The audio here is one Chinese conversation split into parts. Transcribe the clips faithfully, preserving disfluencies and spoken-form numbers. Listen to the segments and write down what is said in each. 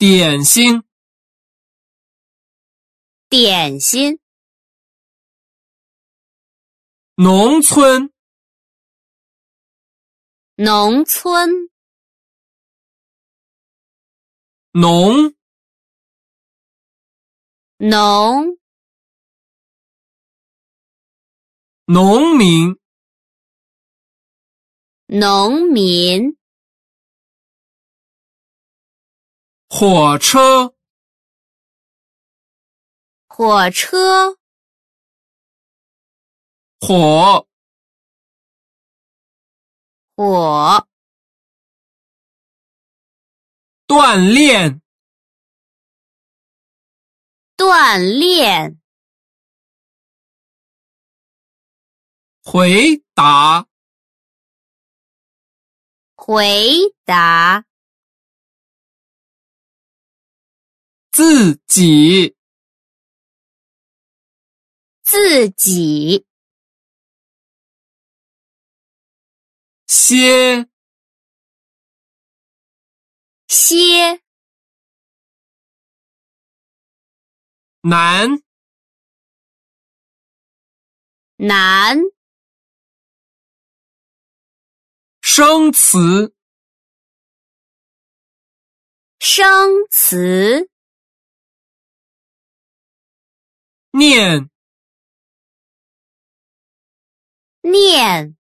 点心， 点心。 农村， 农村。 农， 农。 农民， 农民。 火车， 火车。 火， 火。 锻炼， 锻炼。 回答， 回答。 自己， 自己。 歇， 歇。 难， 难。 生词， 生词。 念， 念。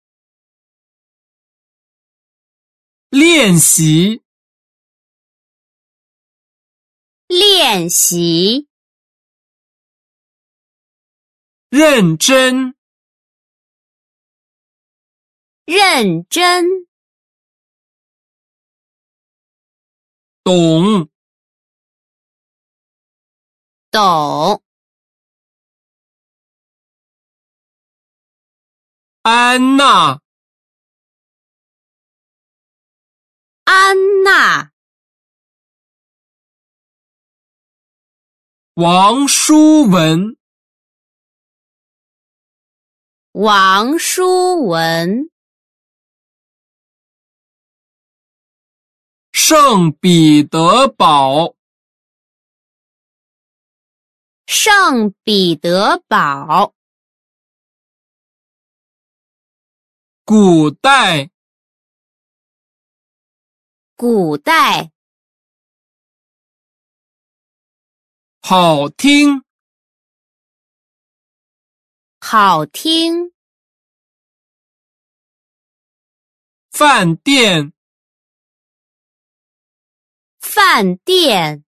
练习， 练习。 认真， 认真。 懂， 懂。 安娜， 安娜。 王书文， 王书文。 圣彼得堡， 圣彼得堡。 古代， 古代。 好听， 好听。 饭店， 饭店。